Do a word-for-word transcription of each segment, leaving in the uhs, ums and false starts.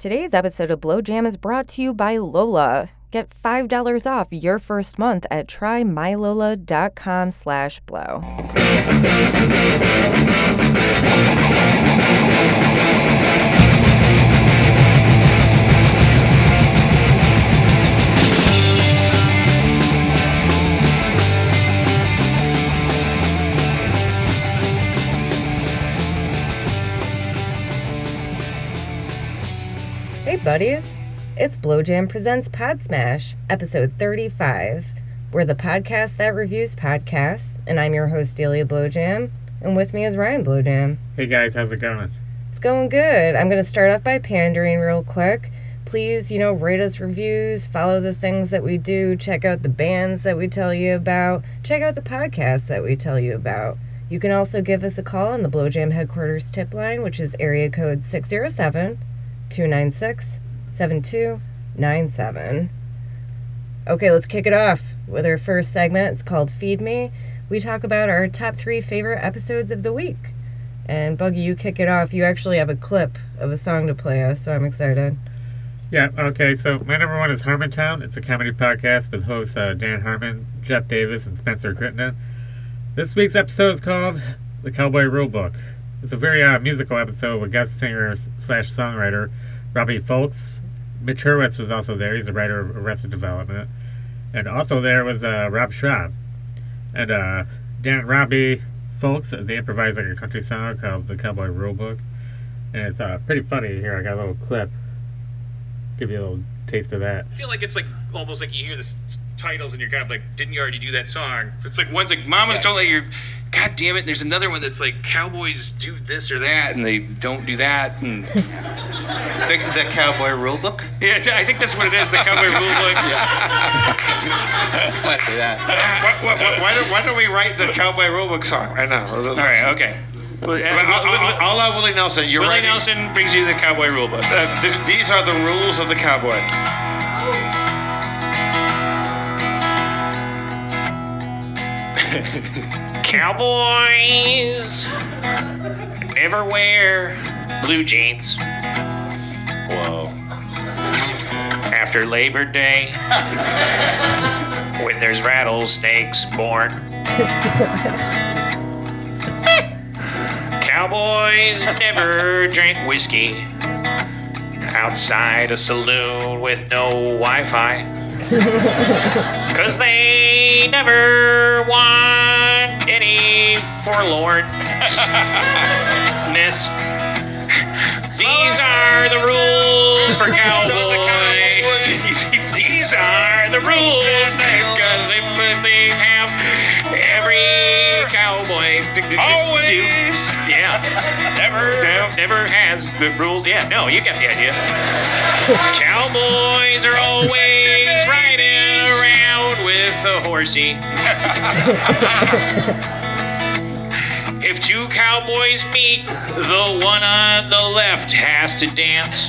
Today's episode of Blow Jam is brought to you by Lola. Get five dollars off your first month at trymylola.com slash blow. Hey buddies, it's Blow Jam Presents Pod Smash, episode thirty-five. We're the podcast that reviews podcasts, and I'm your host Delia Blowjam, and with me is Ryan Blowjam. Hey guys, how's it going? It's going good. I'm going to start off by pandering real quick. Please, you know, rate us reviews, follow the things that we do, check out the bands that we tell you about, check out the podcasts that we tell you about. You can also give us a call on the Blow Jam headquarters tip line, which is area code six oh seven, two nine six, seven two nine seven. Okay, let's kick it off with our first segment. It's called Feed Me. We talk about our top three favorite episodes of the week. And Buggy, you kick it off. You actually have a clip of a song to play us, so I'm excited. Yeah, okay, so my number one is Harmontown. It's a comedy podcast with hosts uh, Dan Harmon, Jeff Davis, and Spencer Crittenden. This week's episode is called The Cowboy Rulebook. It's a very uh, musical episode with guest singer slash songwriter Robbie Fulks. Mitch Hurwitz was also there. He's the writer of Arrested Development. And also there was uh, Rob Schraub. And uh, Dan and Robbie Fulks, they improvised like a country song called The Cowboy Rulebook. And it's uh, pretty funny. Here, I got a little clip. Give you a little taste of that. I feel like it's like almost like you hear the s- titles and you're kind of like, didn't you already do that song? It's like one's like, Mamas Yeah. Don't Let Your... God damn it. And there's another one that's like, Cowboys do this or that and they don't do that. And The, the Cowboy Rulebook? yeah, I think that's what it is, the Cowboy Rulebook. Might be that. Why, why, why, don't, why don't we write the Cowboy Rulebook song right now? All right, okay. Well, uh, I'll allow Willie Nelson. You're Willie writing, Nelson brings you the Cowboy Rulebook. Uh, this, these are the rules of the cowboy. Cowboys never wear blue jeans. Whoa. After Labor Day, when there's rattlesnakes born. Cowboys never drink whiskey outside a saloon with no Wi-Fi. Cause they never want any forlornness. These are the rules for cowboys. These are the rules. Cause they, they have every cowboy. Always. Yeah. Never. No, never has the rules. Yeah, no, you got the idea. Cowboys are always riding around with a horsey. If two cowboys meet, the one on the left has to dance.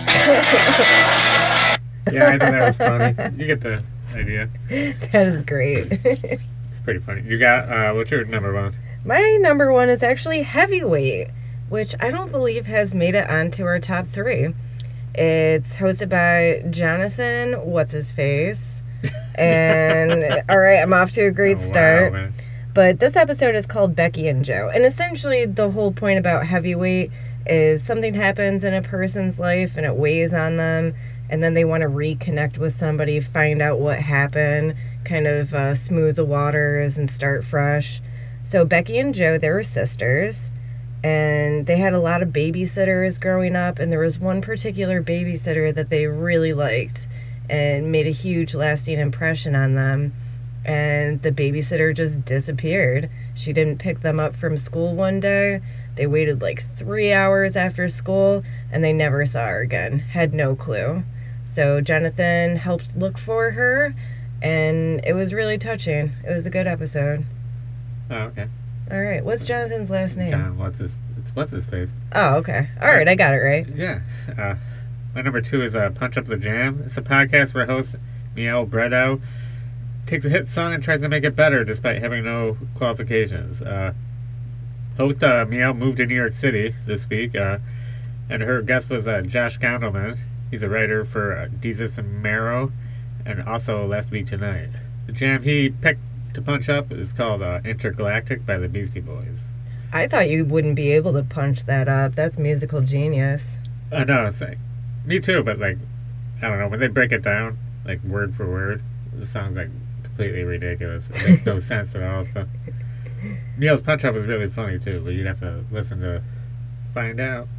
Yeah, I thought that was funny. You get the idea. That is great. It's pretty funny. You got, uh, what's your number one? My number one is actually Heavyweight, which I don't believe has made it onto our top three. It's hosted by Jonathan What's-His-Face. And, all right, I'm off to a great Oh, wow, start. man. But this episode is called Becky and Joe. And essentially the whole point about Heavyweight is something happens in a person's life and it weighs on them. And then they want to reconnect with somebody, find out what happened, kind of uh, smooth the waters and start fresh. So Becky and Joe, they were sisters. And they had a lot of babysitters growing up. And there was one particular babysitter that they really liked and made a huge lasting impression on them. And the babysitter just disappeared. She didn't pick them up from school one day. They waited like three hours after school, and they never saw her again. Had no clue. So Jonathan helped look for her, and it was really touching. It was a good episode. Oh, okay. All right, what's Jonathan's last name? John, what's his, it's what's his face? Oh, okay. All right, I got it right. Yeah. Uh, my number two is uh, Punch Up the Jam. It's a podcast where host Miel Bredow takes a hit song and tries to make it better despite having no qualifications. Uh, host uh, Miel moved to New York City this week, uh, and her guest was uh, Josh Gondelman. He's a writer for uh, Jesus and Marrow, and also Last Week Tonight. The jam he picked to punch up is called uh, Intergalactic by the Beastie Boys. I thought you wouldn't be able to punch that up. That's musical genius. I know, it's like, me too, but like, I don't know, when they break it down, like word for word, the song's like completely ridiculous. It makes no sense at all. So Neil's punch up was really funny too, but you'd have to listen to find out.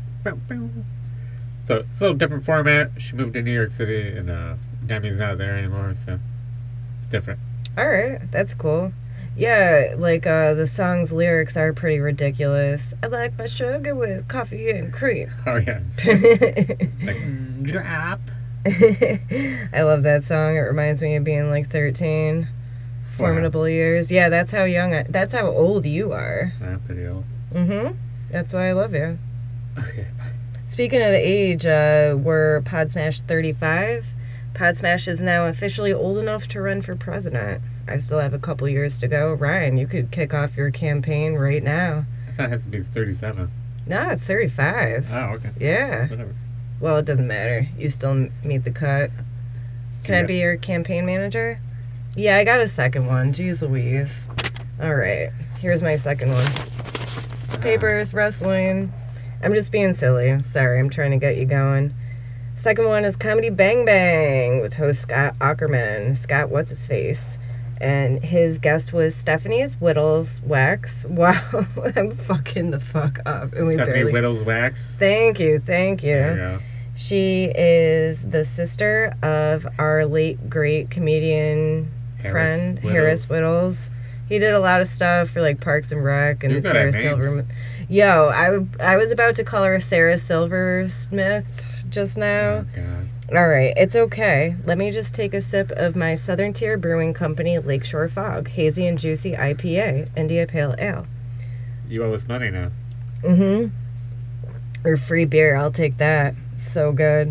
So it's a little different format. She moved to New York City, and uh, Demi's not there anymore, so it's different. All right, that's cool. Yeah, like uh, the song's lyrics are pretty ridiculous. I like my sugar with coffee and cream. Oh yeah, like mm, drop. I love that song. It reminds me of being like thirteen. Formidable Wow. years. Yeah, that's how young. I, that's how old you are. I'm pretty old. Mm-hmm. That's why I love you. Okay. Speaking of age, uh, we're Podsmash thirty-five. Podsmash is now officially old enough to run for president. I still have a couple years to go. Ryan, you could kick off your campaign right now. I thought it has to be thirty-seven. No, it's thirty-five. Oh, okay. Yeah. Whatever. Well, it doesn't matter. You still m- meet the cut. Can I Yeah. be your campaign manager? Yeah, I got a second one. Jeez Louise. All right. Here's my second one. Papers, wrestling. I'm just being silly. Sorry, I'm trying to get you going. Second one is Comedy Bang Bang with host Scott Ackerman. Scott, what's his face? And his guest was Stephanie's Whittles Wax. Wow, I'm fucking the fuck up. And we Stephanie barely- Whittles Wax. Thank you, thank you. There you go. She is the sister of our late great comedian Harris friend, Whittles. Harris Whittles. He did a lot of stuff for like Parks and Rec and You're good Sarah at names. Silverman. Yo, I, I was about to call her Sarah Silversmith just now. Oh, God. All right, it's okay. Let me just take a sip of my Southern Tier Brewing Company Lakeshore Fog Hazy and Juicy I P A India Pale Ale. You owe us money now. Mm-hmm. Or free beer, I'll take that. So good.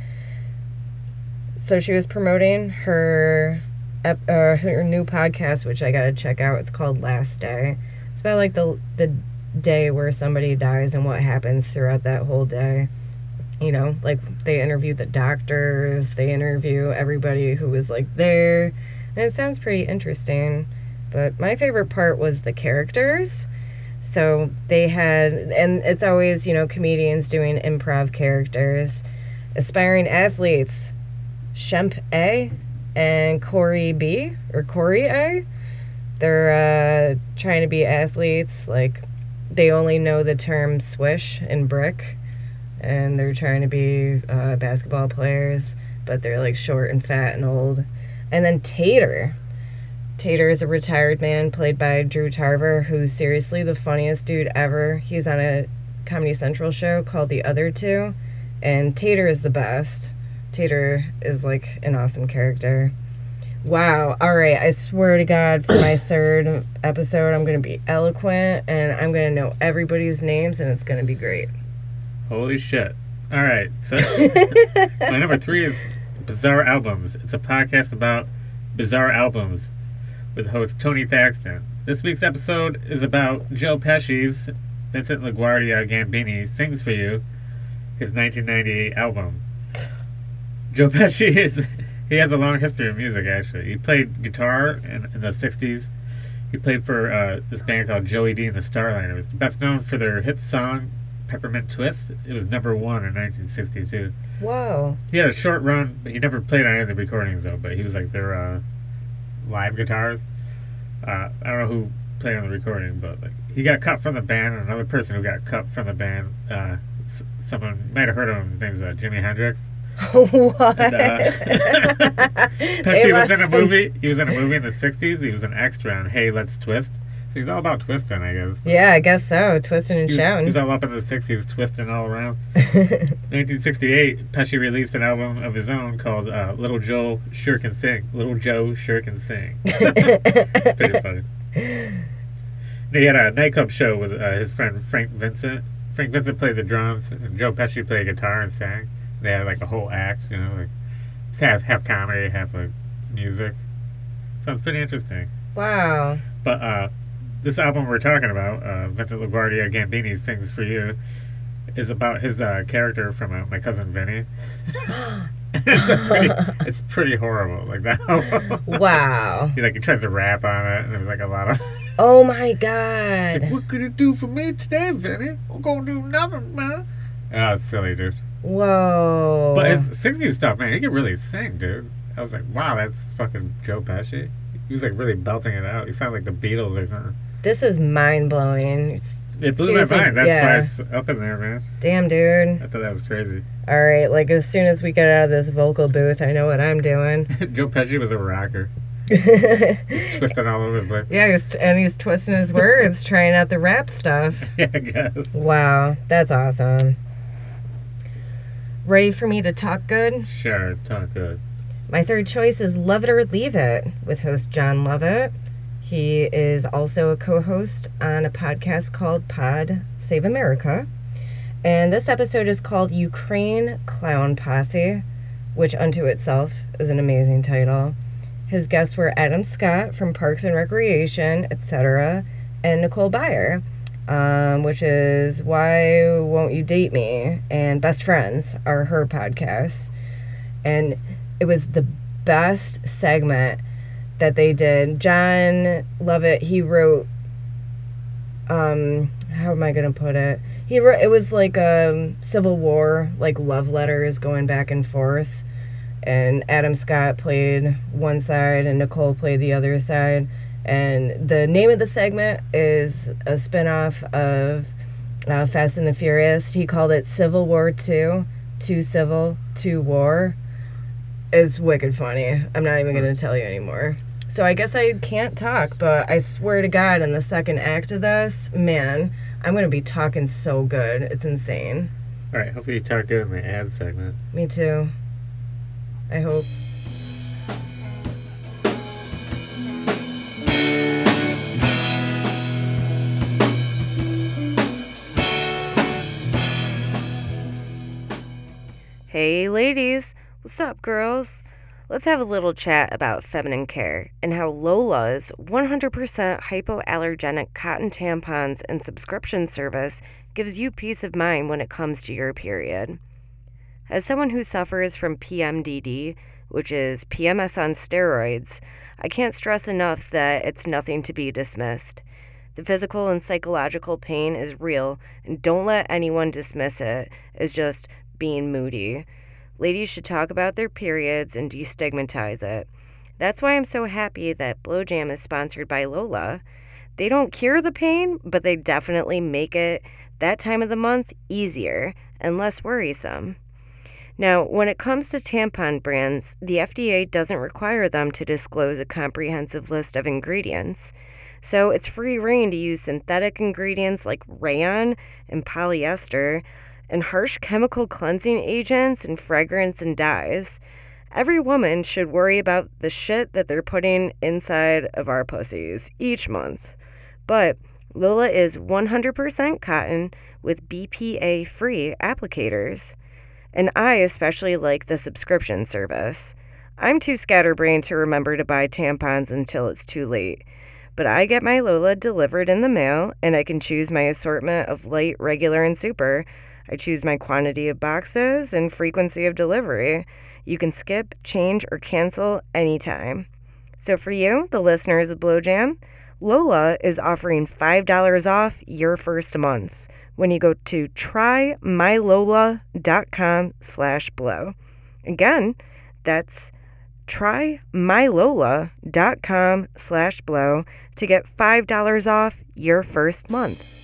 So she was promoting her ep- uh, her new podcast, which I gotta check out. It's called Last Day. It's about like the the day where somebody dies and what happens throughout that whole day. You know, like they interview the doctors, they interview everybody who was like there, and it sounds pretty interesting. But my favorite part was the characters. So they had, and it's always, you know, comedians doing improv characters. Aspiring athletes, Shemp A and Corey B, or Corey A. They're uh, trying to be athletes. Like, they only know the term swish and brick. And they're trying to be uh, basketball players, but they're like short and fat and old. And then Tater. Tater is a retired man played by Drew Tarver, who's seriously the funniest dude ever. He's on a Comedy Central show called The Other Two, and Tater is the best. Tater is like an awesome character. Wow. All right. I swear to God, for my third episode, I'm going to be eloquent, and I'm going to know everybody's names, and it's going to be great. Holy shit. All right. So my number three is Bizarre Albums. It's a podcast about bizarre albums with host Tony Thaxton. This week's episode is about Joe Pesci's Vincent LaGuardia Gambini Sings For You, his nineteen ninety-eight album. Joe Pesci is he has a long history of music, actually. He played guitar in, in the sixties. He played for uh, this band called Joey D and the Starliners. Best known for their hit song Peppermint Twist. It was number one in nineteen sixty-two. Whoa. He had a short run, but he never played on any of the recordings, though. But he was like their uh, live guitarist. Uh, I don't know who played on the recording, but like he got cut from the band. And another person who got cut from the band, uh, s- someone you might have heard of him. His name's uh, Jimi Hendrix. What? And, uh, They Pesci was lost in a some- movie. He was in a movie in the sixties. He was an extra on Hey, Let's Twist. So he's all about twisting, I guess. Yeah, I guess so. Twisting and He was, he shouting. was all up in the sixties, twisting all around. nineteen sixty-eight, Pesci released an album of his own called uh, Little Joe Sure Can Sing. Little Joe Sure Can Sing. Pretty funny. And he had a nightclub show with uh, his friend Frank Vincent. Frank Vincent played the drums, and Joe Pesci played guitar and sang. They had like a whole act, you know, like it's half half comedy, half like music. Sounds pretty interesting. Wow. But uh, this album we're talking about, uh, Vincent LaGuardia Gambini Sings For You, is about his uh, character from uh, My Cousin Vinny. it's a pretty, it's pretty horrible. Like that. Wow. He like he tries to rap on it, and there's like a lot of. Oh my God. Like, what could it do for me today, Vinny? I'm gonna do nothing, man. Oh, it's silly, dude. Whoa. But his sixties stuff, man, he could really sing, dude. I was like, wow, that's fucking Joe Pesci. He was like really belting it out. He sounded like the Beatles or something. This is mind blowing. It blew my mind. That's yeah. why it's up in there, man. Damn, dude. I thought that was crazy. All right, like as soon as we get out of this vocal booth, I know what I'm doing. Joe Pesci was a rocker. He's twisting all over the place. Yeah, he's, and he's twisting his words, trying out the rap stuff. Yeah, I guess. Wow, that's awesome. Ready for me to talk good? Sure, talk good. My third choice is Love It or Leave It with host John Lovett. He is also a co-host on a podcast called Pod Save America. And this episode is called Ukraine Clown Posse, which unto itself is an amazing title. His guests were Adam Scott from Parks and Recreation, et cetera, and Nicole Byer, um, which is Why Won't You Date Me? And Best Friends are her podcasts. And it was the best segment that they did. John Lovett, he wrote, um, how am I going to put it? He wrote, it was like a Civil War, like love letters going back and forth. And Adam Scott played one side and Nicole played the other side. And the name of the segment is a spinoff of uh, Fast and the Furious. He called it Civil War two, Two Civil, Two War. It's wicked funny. I'm not even going to tell you anymore. So I guess I can't talk, but I swear to God, in the second act of this, man, I'm going to be talking so good. It's insane. All right, hopefully you talk good in the ad segment. Me too. I hope. Hey ladies, what's up girls? Let's have a little chat about feminine care and how Lola's one hundred percent hypoallergenic cotton tampons and subscription service gives you peace of mind when it comes to your period. As someone who suffers from P M D D, which is P M S on steroids, I can't stress enough that it's nothing to be dismissed. The physical and psychological pain is real, and don't let anyone dismiss it as just being moody. Ladies should talk about their periods and destigmatize it. That's why I'm so happy that Blowjam is sponsored by Lola. They don't cure the pain, but they definitely make it that time of the month easier and less worrisome. Now, when it comes to tampon brands, the F D A doesn't require them to disclose a comprehensive list of ingredients. So it's free rein to use synthetic ingredients like rayon and polyester and harsh chemical cleansing agents and fragrance and dyes. Every woman should worry about the shit that they're putting inside of our pussies each month. But Lola is one hundred percent cotton with B P A-free applicators. And I especially like the subscription service. I'm too scatterbrained to remember to buy tampons until it's too late. But I get my Lola delivered in the mail, and I can choose my assortment of light, regular, and super. I choose my quantity of boxes and frequency of delivery. You can skip, change, or cancel anytime. So for you, the listeners of Blowjam, Lola is offering five dollars off your first month when you go to trymylola.com slash blow. Again, that's trymylola.com slash blow to get five dollars off your first month.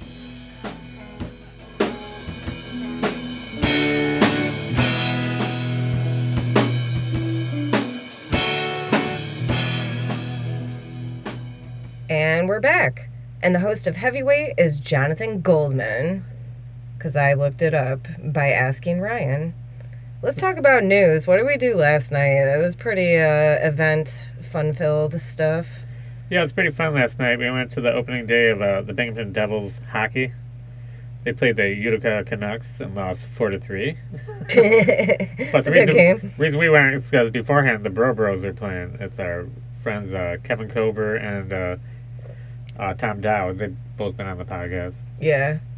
And we're back. And the host of Heavyweight is Jonathan Goldman, because I looked it up by asking Ryan. Let's talk about news. What did we do last night? It was pretty uh, event, fun-filled stuff. Yeah, it was pretty fun last night. We went to the opening day of uh, the Binghamton Devils hockey. They played the Utica Canucks and lost four to three. But it's a good game. The reason we went is because beforehand the Bro Bros were playing. It's our friends uh, Kevin Kober and uh, uh, Tom Dowd. They've both been on the podcast. Yeah. But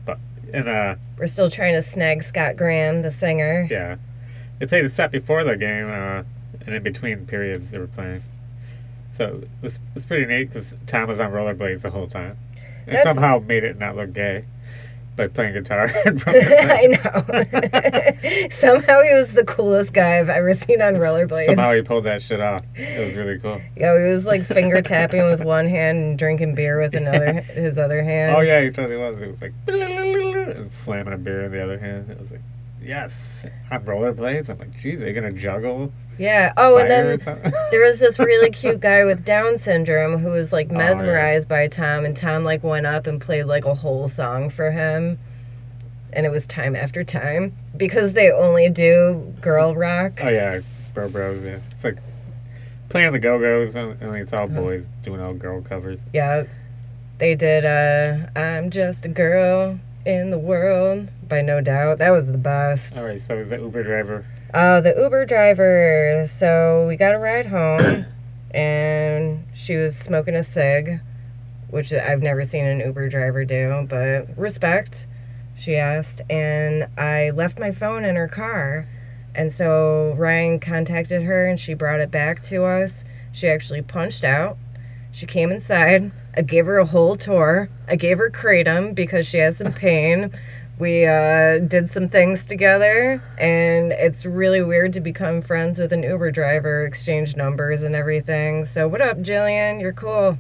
And, uh, We're still trying to snag Scott Graham, the singer. yeah. They played a set before the game, uh, and in between periods they were playing. So it was, it was pretty neat because Tom was on rollerblades the whole time. And That's- somehow made it not look gay by playing guitar. in front of the- I know. Somehow he was the coolest guy I've ever seen on rollerblades. Somehow he pulled that shit off. It was really cool. Yeah, he was like finger tapping with one hand and drinking beer with another his other hand. Oh yeah, he totally was. It was like and slamming a beer in the other hand. It was like, yes, on rollerblades. I'm like, geez, are they gonna juggle? Yeah. Oh, and fire or then something? there was this really cute guy with Down syndrome who was like Oh, yeah. mesmerized by Tom, and Tom like went up and played like a whole song for him. And it was Time After Time because they only do girl rock. Oh yeah, bro, bros. Yeah, it's like playing the Go Go's. Only it's all boys doing all girl covers. Yeah. They did uh I'm Just a Girl in the World by No Doubt. That was the best. All right, so is the Uber driver? Uh, the Uber driver. So we got a ride home, and she was smoking a cig, which I've never seen an Uber driver do, but respect, she asked. And I left my phone in her car, and so Ryan contacted her, and she brought it back to us. She actually punched out. She came inside. I gave her a whole tour. I gave her kratom because she had some pain. We uh, did some things together, and it's really weird to become friends with an Uber driver, exchange numbers and everything. So what up, Jillian? You're cool.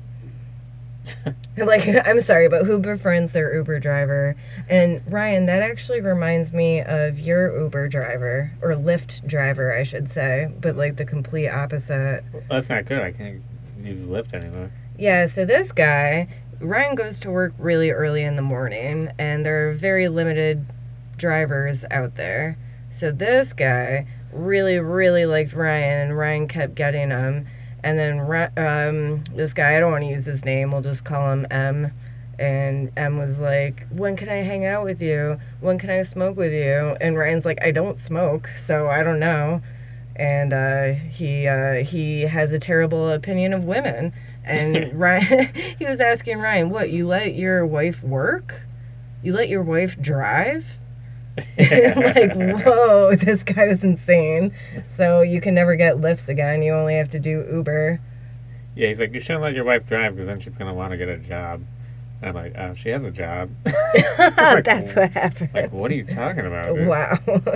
Like, I'm sorry, but who befriends their Uber driver? And Ryan, that actually reminds me of your Uber driver, or Lyft driver, I should say, but like the complete opposite. Well, that's not good. I can't use Lyft anymore. Yeah, so this guy, Ryan goes to work really early in the morning, and there are very limited drivers out there. So this guy really, really liked Ryan, and Ryan kept getting him. And then Ri- um, this guy, I don't want to use his name, we'll just call him M. And M was like, when can I hang out with you? When can I smoke with you? And Ryan's like, I don't smoke, so I don't know. And uh, he uh, he has a terrible opinion of women. And Ryan, he was asking Ryan, what, you let your wife work? You let your wife drive? Like, whoa, this guy was insane. So you can never get lifts again. You only have to do Uber. Yeah, he's like, you shouldn't let your wife drive because then she's gonna want to get a job. And I'm like, oh, she has a job. Like, That's what happened. Like, what are you talking about, dude? Wow.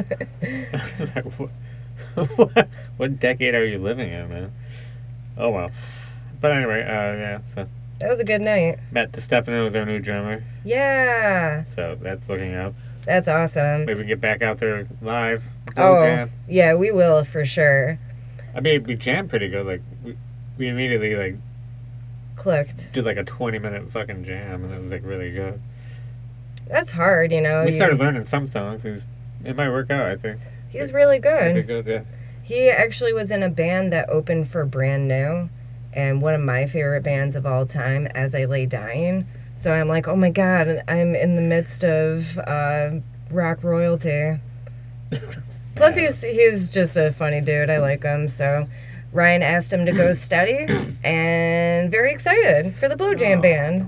Like, what, what, what decade are you living in, man? Oh well. But anyway, uh, yeah. So That was a good night. Matt DiStefano is our new drummer, Yeah. so that's looking up. That's awesome. Maybe we get back out there live. Oh, Jam. yeah, we will for sure. I mean, we jammed pretty good. Like we, we immediately like Clicked. did like a twenty minute fucking jam, and it was like really good. That's hard, you know. we you- started learning some songs. It, was, it might work out. I think. He's really It'd be good. good, yeah. He actually was in a band that opened for Brand New, and one of my favorite bands of all time, As I Lay Dying. So I'm like, oh my god, I'm in the midst of uh, rock royalty. Plus, he's he's just a funny dude. I like him. So Ryan asked him to go study, and very excited for the Blue Jam Aw. band.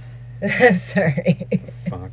Sorry. Fuck.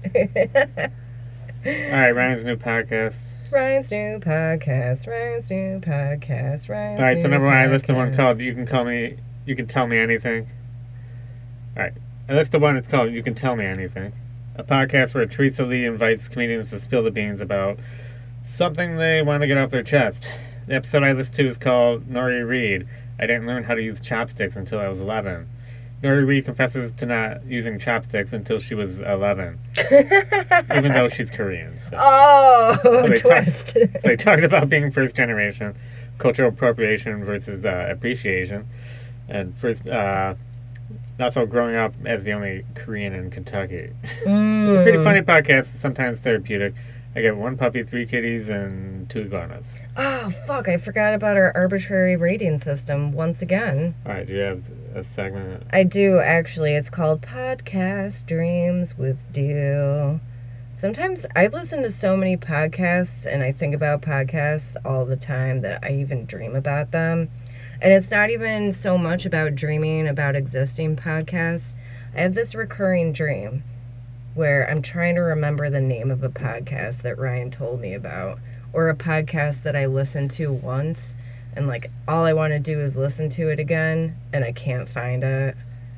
All right, Ryan's new podcast. Ryan's new podcast. Ryan's new podcast. Ryan's All right, so new number one, I listed one podcast. called "You Can Call Me, You Can Tell Me Anything." All right, I listed one. It's called "You Can Tell Me Anything," a podcast where Teresa Lee invites comedians to spill the beans about something they want to get off their chest. The episode I listened to is called "Nori Reed." I didn't learn how to use chopsticks until I was eleven. Nori Reed confesses to not using chopsticks until she was eleven, even though she's Korean. So. Oh, They twist. talk- They talked about being first generation, cultural appropriation versus uh, appreciation, and first, uh, also growing up as the only Korean in Kentucky. It's a pretty Mm. funny podcast, sometimes therapeutic. I get one puppy, three kitties, and two iguanas. Oh, fuck. I forgot about our arbitrary rating system once again. All right, do you have a segment? I do, actually. It's called Podcast Dreams with Deal. Sometimes I listen to so many podcasts and I think about podcasts all the time that I even dream about them. And it's not even so much about dreaming about existing podcasts. I have this recurring dream. where I'm trying to remember the name of a podcast that Ryan told me about, or a podcast that I listened to once, and like all I want to do is listen to it again, and I can't find it.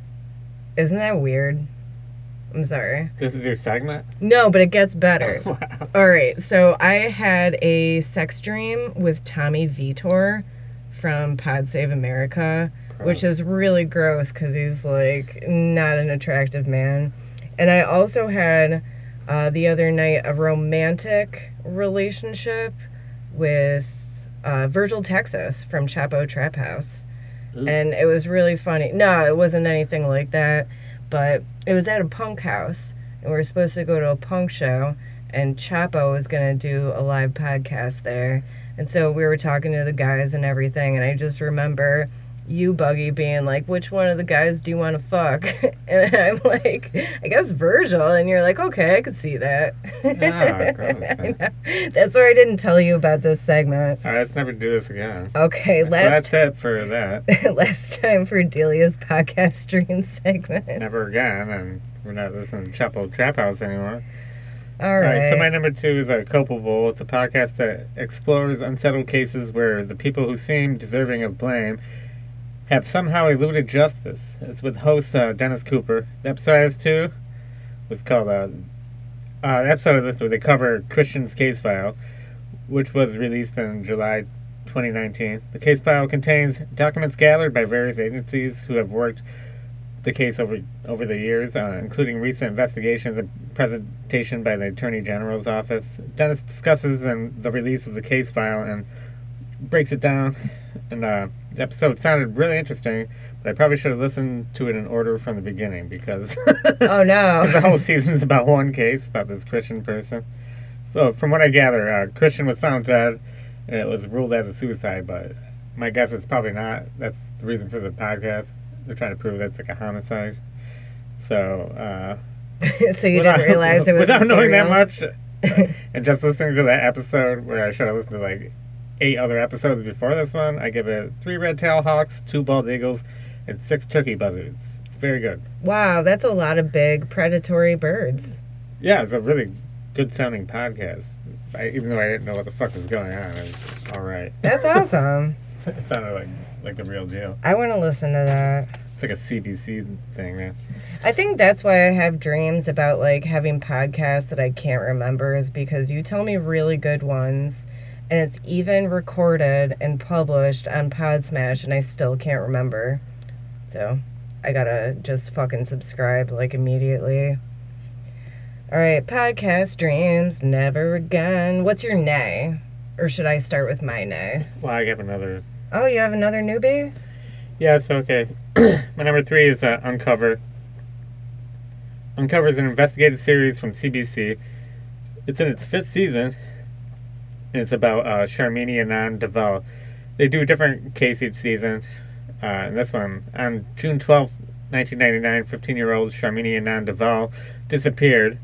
Isn't that weird? I'm sorry. This is your segment? No, but it gets better. Wow. All right, so I had a sex dream with Tommy Vitor from Pod Save America, Gross. which is really gross because he's like not an attractive man. And I also had uh, the other night a romantic relationship with uh, Virgil Texas from Chapo Trap House. Ooh. And it was really funny. No, it wasn't anything like that, but it was at a punk house, and we were supposed to go to a punk show, and Chapo was going to do a live podcast there. And so we were talking to the guys and everything, and I just remember you, Buggy, being like, which one of the guys do you want to fuck? And I'm like, I guess Virgil. And you're like, okay, I could see that. Ah, gross, man. That's why I didn't tell you about this segment. All right, let's never do this again. Okay, So last that's it for that. last time for Delia's podcast stream segment. Never again, and we're not listening to Chapo Trap House anymore. All All right. right, so my number two is uh, Culpable. It's a podcast that explores unsettled cases where the people who seem deserving of blame have somehow eluded justice. It's with host uh, Dennis Cooper. The episode I was to was called, uh, uh, the episode of this where they cover Christian's case file, which was released in July twenty nineteen. The case file contains documents gathered by various agencies who have worked the case over over the years, uh, including recent investigations and presentation by the Attorney General's office. Dennis discusses in the release of the case file and breaks it down. And uh, the episode sounded really interesting, but I probably should have listened to it in order from the beginning because Oh, no. the whole season's about one case, about this Christian person. So from what I gather, uh, Christian was found dead, and it was ruled as a suicide, but my guess is probably not. That's the reason for the podcast. They're trying to prove that it's like a homicide. So, uh... So you without- didn't realize it was Without a knowing that serial? much, and just listening to that episode where I should have listened to like eight other episodes before this one, I give it three red-tailed hawks, two bald eagles, and six turkey buzzards. It's very good. Wow, that's a lot of big predatory birds. Yeah, it's a really good-sounding podcast. I, even though I didn't know what the fuck was going on, it was all right. That's awesome. It sounded like like the real deal. I want to listen to that. It's like a C B C thing, man. I think that's why I have dreams about like having podcasts that I can't remember, is because you tell me really good ones, and it's even recorded and published on Podsmash, and I still can't remember. So I gotta just fucking subscribe like immediately. All right, podcast dreams never again. What's your nay? Or should I start with my nay? Well, I have another. Oh, you have another newbie? Yeah, it's okay. My number three is uh, Uncover. Uncover is an investigative series from C B C. It's in its fifth season, and it's about uh, Sharmini Anand Deval. They do a different case each season. Uh, and this one, on June twelfth, nineteen ninety-nine, fifteen-year-old Sharmini Anand Deval disappeared.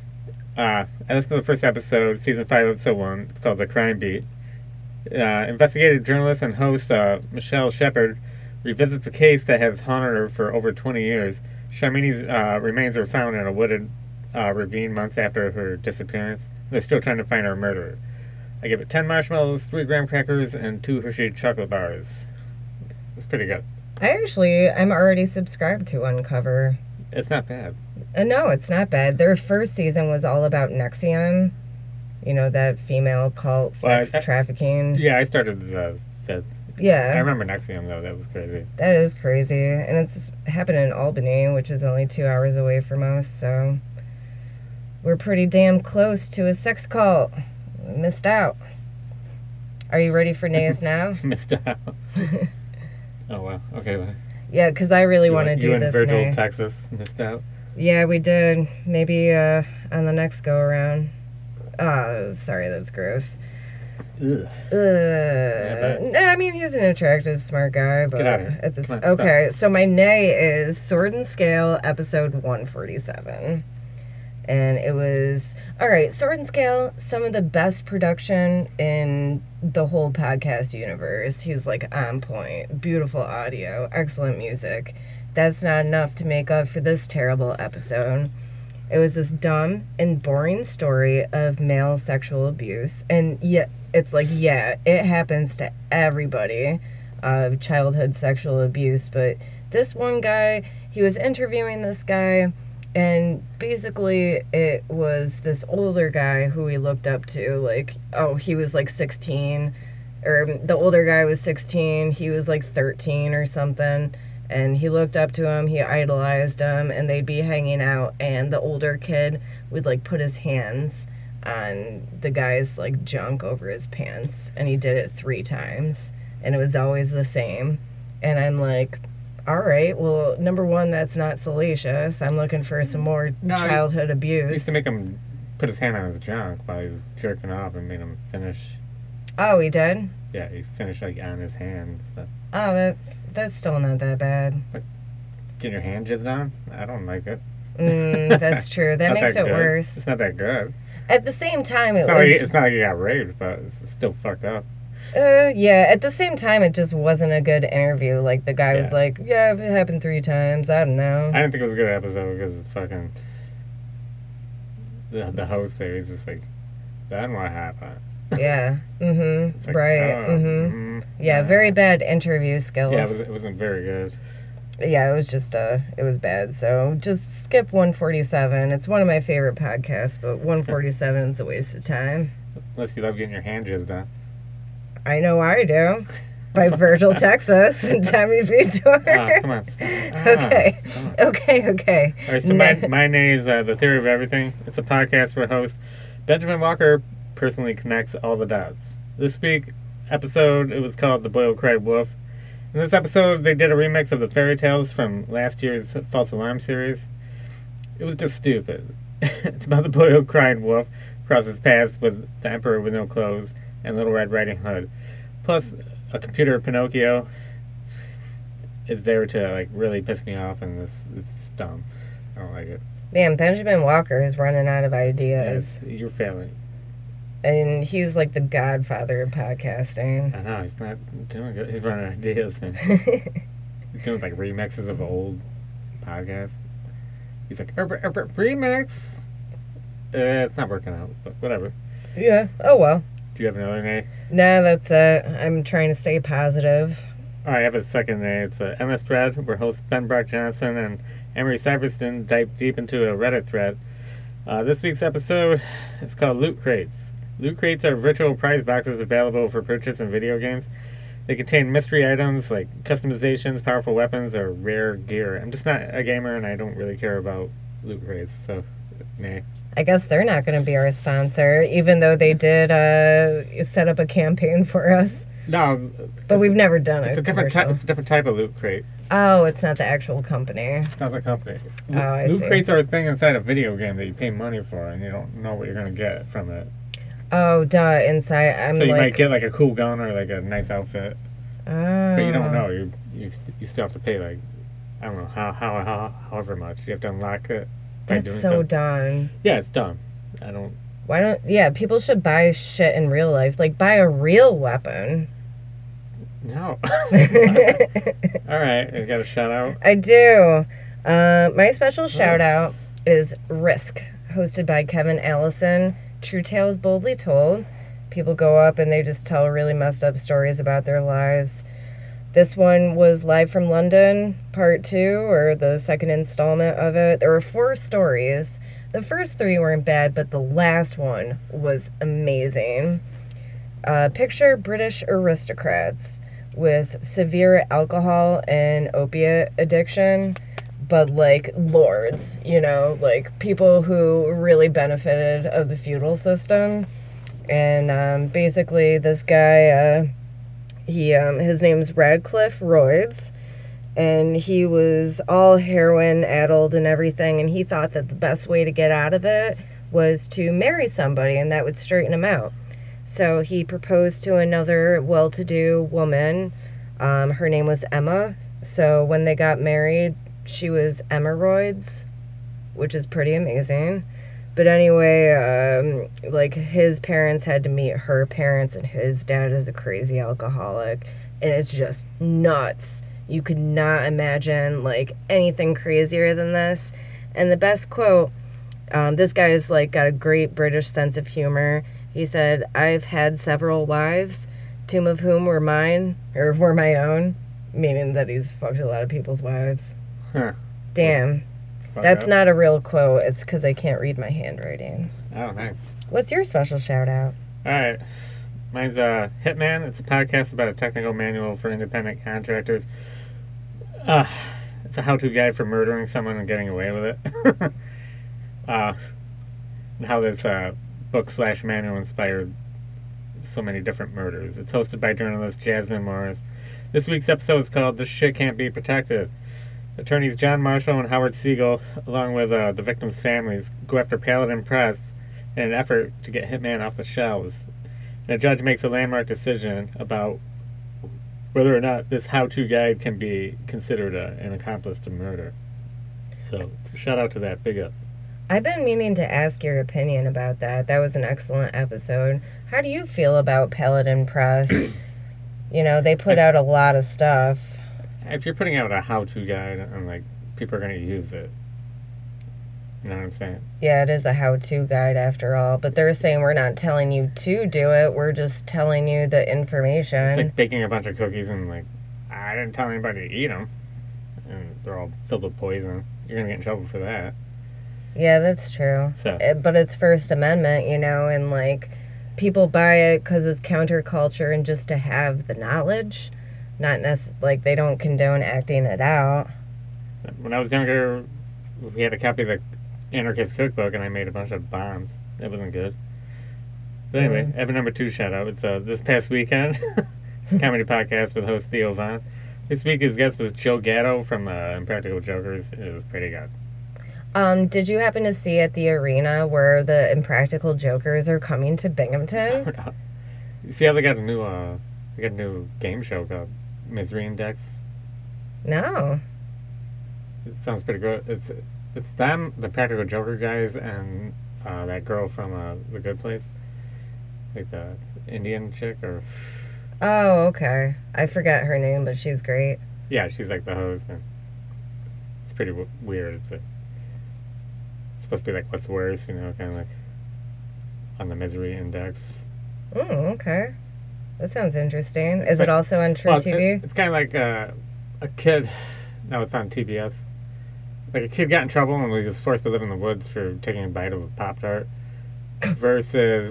Uh, I listened to the first episode, season five, episode one. It's called The Crime Beat. Uh, investigative journalist and host uh, Michelle Shepard revisits a case that has haunted her for over twenty years. Sharmini's uh, remains were found in a wooded uh, ravine months after her disappearance. They're still trying to find her murderer. I give it ten marshmallows, three graham crackers, and two Hershey chocolate bars. It's pretty good. I actually, I'm already subscribed to Uncover. It's not bad. Uh, no, it's not bad. Their first season was all about Nexium. You know, that female cult Well, sex I- trafficking. Yeah, I started the fifth. I Yeah, remember Nexium, though. That was crazy. that is crazy. And it's happening in Albany, which is only two hours away from us, so we're pretty damn close to a sex cult. We missed out. Are you ready for nays now? Missed out. Oh, wow. Okay, well. Yeah, because I really You want to and- do you and this Virgil, nay. Texas, missed out. Yeah, we did. Maybe uh, on the next go around. Ah, sorry, that's gross. Ugh. Uh, but- no, I mean, he's an attractive, smart guy, but Get out of here. at this, Come on, okay. So my nay is Sword and Scale, episode one forty-seven, and it was all right. Sword and Scale, some of the best production in the whole podcast universe. He's like on point, beautiful audio, excellent music. That's not enough to make up for this terrible episode. It was this dumb and boring story of male sexual abuse. And yet, it's like, yeah, it happens to everybody, uh, childhood sexual abuse. But this one guy, he was interviewing this guy, and basically it was this older guy who he looked up to. Like, oh, he was like sixteen, or the older guy was sixteen, he was like thirteen or something. And he looked up to him, he idolized him, and they'd be hanging out, and the older kid would, like, put his hands on the guy's, like, junk over his pants, and he did it three times, and it was always the same. And I'm like, all right, well, number one, that's not salacious. I'm looking for some more No, childhood abuse. I used to make him put his hand on his junk while he was jerking off and made him finish. Oh, he did? Yeah, he finished, like, on his hand and stuff. Oh, that that's still not that bad. Get your hand jizzed on? I don't like it. Mm, that's true. That Not makes that it good. worse. It's not that good. At the same time, it It's not, was... like, it's not like you got raped, but it's still fucked up. Uh, yeah, at the same time, it just wasn't a good interview. Like, the guy was Yeah. like, yeah, it happened three times. I don't know. I didn't think it was a good episode because it's fucking... The, the host there, he's just like, then what happened? Yeah. Mm-hmm. It's like, Right. oh, Mm-hmm. mhm, Yeah, very bad interview skills. Yeah, it, was, it wasn't very good. Yeah, it was just, uh, it was bad. So just skip one forty-seven. It's one of my favorite podcasts, but one forty-seven is a waste of time. Unless you love getting your hand jizzed on. I know I do. By Virgil, Texas, and Tommy Vitor. Ah, come on. Stop. Ah, Okay. come on. Okay, okay. All right, so No- my, my name is uh, The Theory of Everything. It's a podcast where host Benjamin Walker personally connects all the dots. This week episode, it was called The Boy Who Cried Wolf. In this episode, they did a remix of the fairy tales from last year's False Alarm series. It was just stupid. It's about the boy who cried wolf, crosses paths with the Emperor with no clothes, and Little Red Riding Hood. Plus, a computer Pinocchio is there to like really piss me off, and this, this is dumb. I don't like it. Man, Benjamin Walker is running out of ideas. Yes, you're failing. And he's like the godfather of podcasting. I know, he's not doing good. He's running ideas, man. He's doing like remixes of old podcasts. He's like, "Erp, erp, erp, remix! Uh, it's not working out, but whatever. Yeah. Oh, well. Do you have another name? No, that's it. I'm trying to stay positive. All right, I have a second name. It's a M S thread where hosts Ben Brock Johnson and Emery Syverston dive deep into a Reddit thread. Uh, this week's episode is called Loot Crates. Loot Crates are virtual prize boxes available for purchase in video games. They contain mystery items like customizations, powerful weapons, or rare gear. I'm just not a gamer, and I don't really care about loot crates, so nah. I guess they're not going to be our sponsor, even though they did uh, set up a campaign for us. No, But it's- we've never done It's a a different type. commercial. It's a different type of loot crate. Oh, it's not the actual company. It's not the company. Oh, I loot see. crates are a thing inside a video game that you pay money for, and you don't know what you're gonna get from it. Oh, duh. Inside, I'm so you like... might get like a cool gun or like a nice outfit, Oh. but you don't know. You you st- you still have to pay like I don't know how how, how however much you have to unlock it. by That's doing so something. dumb. Yeah, it's dumb. I don't. Why don't... Yeah, people should buy shit in real life. Like, buy a real weapon. No. All right, I got a shout out. I do. Uh, my special shout out is Risk, hosted by Kevin Allison. True Tales Boldly Told. People go up and they just tell really messed up stories about their lives. This one was Live from London, part two, or the second installment of it. There were four stories. The first three weren't bad, but the last one was amazing. Uh, picture British aristocrats with severe alcohol and opiate addiction, but like lords, you know, like people who really benefited of the feudal system. And um, basically this guy, uh, he um, his name's Radcliffe Royds, and he was all heroin addled and everything, and he thought that the best way to get out of it was to marry somebody, and that would straighten him out. So he proposed to another well-to-do woman. Um, her name was Emma. So when they got married, she was Emma Royds, which is pretty amazing. But anyway, um, like his parents had to meet her parents, and his dad is a crazy alcoholic, and it's just nuts. You could not imagine like anything crazier than this. And the best quote Um, this guy's like got a great British sense of humor. He said, "I've had several wives, two of whom were mine, or were my own," meaning that he's fucked a lot of people's wives. Huh. Damn. Fuck That's up. not a real quote. It's because I can't read my handwriting. Oh, nice. What's your special shout out? All right. Mine's uh, Hitman. It's a podcast about a technical manual for independent contractors. Uh, it's a how-to guide for murdering someone and getting away with it. uh, and how this uh, book slash manual inspired so many different murders. It's hosted by journalist Jasmine Morris. This week's episode is called "This Shit Can't Be Protected." Attorneys John Marshall and Howard Siegel, along with uh, the victims' families, go after Paladin Press in an effort to get Hitman off the shelves. And a judge makes a landmark decision about whether or not this how-to guide can be considered a, an accomplice to murder. So, shout out to that. Big up. I've been meaning to ask your opinion about that. That was an excellent episode. How do you feel about Paladin Press? You know, they put out a lot of stuff. If you're putting out a how-to guide and, like, people are going to use it, you know what I'm saying? Yeah, it is a how-to guide after all, but they're saying we're not telling you to do it, we're just telling you the information. It's like baking a bunch of cookies and, like, I didn't tell anybody to eat them. And they're all filled with poison. You're going to get in trouble for that. Yeah, that's true. So. It, but it's First Amendment, you know, and, like, people buy it because it's counterculture and just to have the knowledge. Not necessarily, like, they don't condone acting it out. When I was younger, we had a copy of the Anarchist Cookbook, and I made a bunch of bombs. That wasn't good. But anyway, Mm. I have a number two shout out. It's uh, this past weekend. It's a comedy podcast with host Theo Von. This week his guest was Joe Gatto from uh, Impractical Jokers. It was pretty good. Um, did you happen to see at the arena where the Impractical Jokers are coming to Binghamton? You see how they got a new uh, they got a new game show called Misery Index? No. It sounds pretty good. It's it's them, the Practical Joker guys, and uh, that girl from uh, The Good Place, like the Indian chick, or Oh, okay. I forgot her name, but she's great. yeah, she's like the host. And it's pretty w- weird. It's, like, it's supposed to be like what's worse, you know, kind of like on the Misery Index. Oh, okay. That sounds interesting. Is it also on True Well, T V? it- it's kind of like uh, a kid. No, it's on T B S. Like a kid got in trouble and he was forced to live in the woods for taking a bite of a Pop-Tart. Versus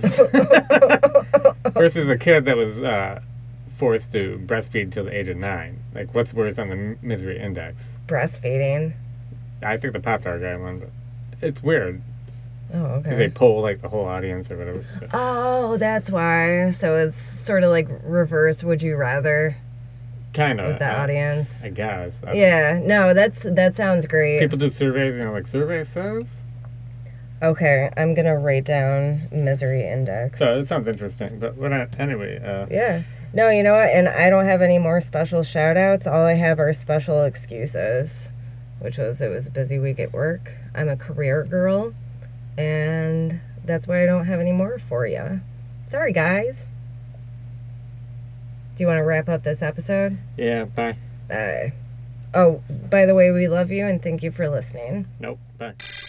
versus a kid that was uh, forced to breastfeed till the age of nine. Like, what's worse on the M- Misery Index? Breastfeeding. I think the Pop-Tart guy won, but it's weird Oh, because they okay. poll like the whole audience or whatever. So. Oh, that's why. So it's sort of like reverse Would You Rather Kind of with the audience. I guess. I don't- Yeah, no, that's that sounds great. People do surveys, you know, like survey says. Okay, I'm gonna write down Misery Index. So it sounds interesting. But what I, anyway, uh, Yeah. No, you know what? And I don't have any more special shout outs. All I have are special excuses, which was it was a busy week at work. I'm a career girl, and that's why I don't have any more for you. Sorry, guys. Do you want to wrap up this episode? yeah, bye. Bye. Oh, by the way, we love you and thank you for listening. Nope, bye.